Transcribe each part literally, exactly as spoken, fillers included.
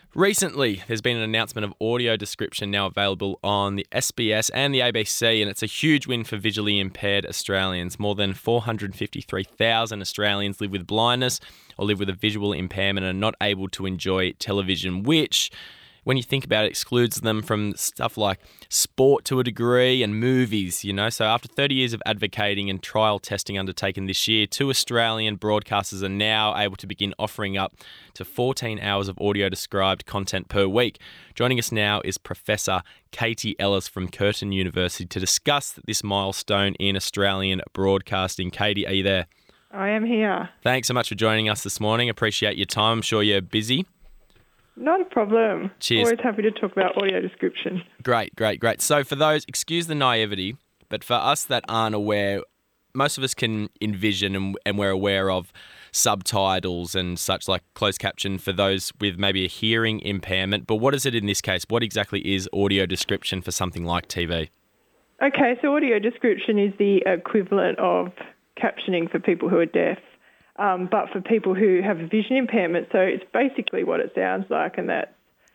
Recently, there's been an announcement of audio description now available on the S B S and the A B C, and it's a huge win for visually impaired Australians. More than four hundred fifty-three thousand Australians live with blindness or live with a visual impairment and are not able to enjoy television, which, when you think about it, excludes them from stuff like sport to a degree and movies, you know. So after thirty years of advocating and trial testing undertaken this year, two Australian broadcasters are now able to begin offering up to fourteen hours of audio-described content per week. Joining us now is Professor Katie Ellis from Curtin University to discuss this milestone in Australian broadcasting. Katie, are you there? I am here. Thanks so much for joining us this morning. Appreciate your time. I'm sure you're busy. Not a problem. Cheers. Always happy to talk about audio description. Great, great, great. So for those, excuse the naivety, but for us that aren't aware, most of us can envision and, and we're aware of subtitles and such like closed caption for those with maybe a hearing impairment. But what is it in this case? What exactly is audio description for something like T V? Okay, so audio description is the equivalent of captioning for people who are deaf. Um, but for people who have a vision impairment, so it's basically what it sounds like, and that's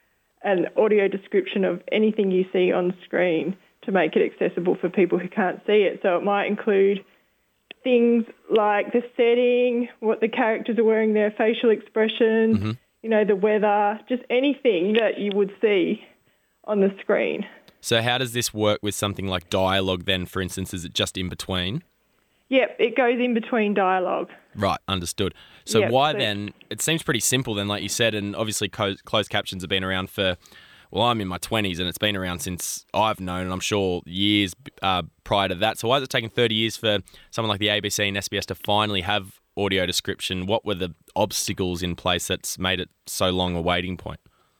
an audio description of anything you see on screen to make it accessible for people who can't see it. So it might include things like the setting, what the characters are wearing, their facial expressions, mm-hmm. you know, the weather, just anything that you would see on the screen. So how does this work with something like dialogue then, for instance? Is it just in between? Yep, it goes in between dialogue. Right, understood. So yep, why so then, it seems pretty simple then, like you said, and obviously co- closed captions have been around for, well, I'm in my twenties and it's been around since I've known, and I'm sure years uh, prior to that. So why has it taken thirty years for someone like the A B C and S B S to finally have audio description? What were the obstacles in place that's made it so long a waiting point?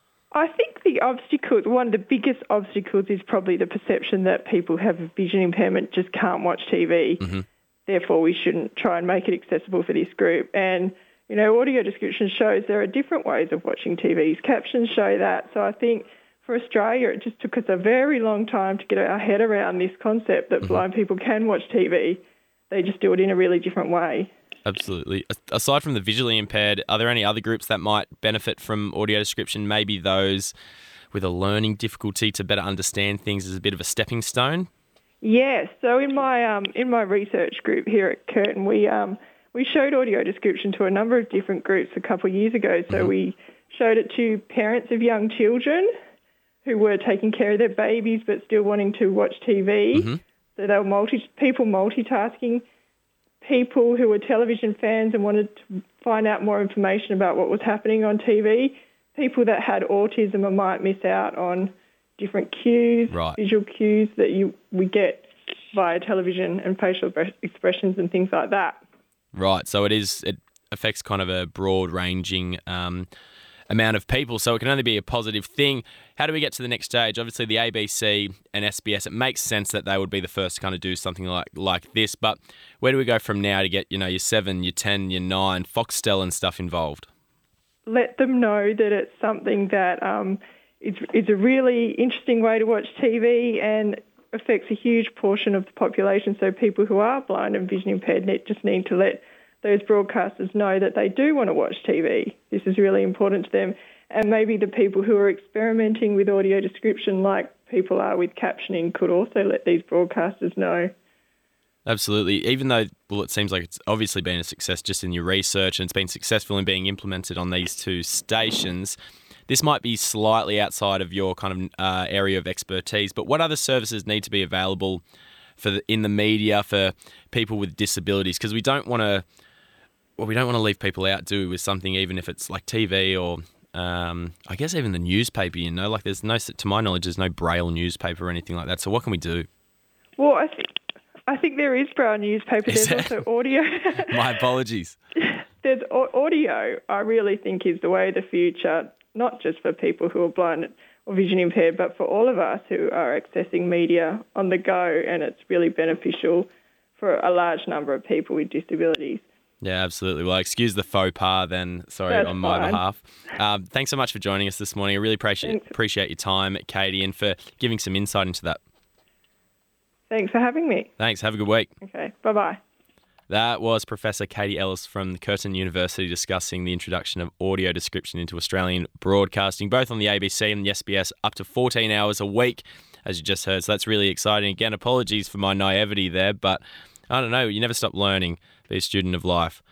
I think the obstacle, one of the biggest obstacles is probably the perception that people who have a vision impairment just can't watch T V. Mm-hmm. Therefore, we shouldn't try and make it accessible for this group. And, you know, audio description shows there are different ways of watching T Vs. Captions show that. So I think for Australia, it just took us a very long time to get our head around this concept that mm-hmm. blind people can watch T V. They just do it in a really different way. Absolutely. Aside from the visually impaired, are there any other groups that might benefit from audio description? Maybe those with a learning difficulty to better understand things as a bit of a stepping stone? Yes. So in my um, in my research group here at Curtin, we um, we showed audio description to a number of different groups a couple of years ago. So mm-hmm. we showed it to parents of young children who were taking care of their babies but still wanting to watch T V. Mm-hmm. So they were multi people multitasking, people who were television fans and wanted to find out more information about what was happening on T V, people that had autism and might miss out on different cues, right. visual cues that you we get via television and facial expressions and things like that. Right. So it is. It affects kind of a broad-ranging um, amount of people. So it can only be a positive thing. How do we get to the next stage? Obviously, the A B C and S B S. It makes sense that they would be the first to kind of do something like like this. But where do we go from now to get you know your seven, your ten, your nine, Foxtel and stuff involved? Let them know that it's something that. Um, It's, it's a really interesting way to watch T V and affects a huge portion of the population. So people who are blind and vision impaired just need to let those broadcasters know that they do want to watch T V. This is really important to them. And maybe the people who are experimenting with audio description, like people are with captioning, could also let these broadcasters know. Absolutely. Even though, well, it seems like it's obviously been a success just in your research and it's been successful in being implemented on these two stations, this might be slightly outside of your kind of uh, area of expertise, but what other services need to be available for the, in the media for people with disabilities? Because we don't want to, well, we don't want to leave people out, do we, with something, even if it's like T V or, um, I guess even the newspaper. You know, like there's no, to my knowledge, there's no Braille newspaper or anything like that. So what can we do? Well, I think I think there is Braille newspaper. Is There's there? also audio. My apologies. There's audio. I really think is the way of the future. Not just for people who are blind or vision impaired, but for all of us who are accessing media on the go, and it's really beneficial for a large number of people with disabilities. Yeah, absolutely. Well, excuse the faux pas then, sorry, That's on my fine. behalf. Um, thanks so much for joining us this morning. I really appreciate, Thanks. appreciate your time, Katie, and for giving some insight into that. Thanks for having me. Thanks. Have a good week. Okay, bye-bye. That was Professor Katie Ellis from Curtin University discussing the introduction of audio description into Australian broadcasting, both on the A B C and the S B S, up to fourteen hours a week, as you just heard. So that's really exciting. Again, apologies for my naivety there, but I don't know. You never stop learning. Be a student of life.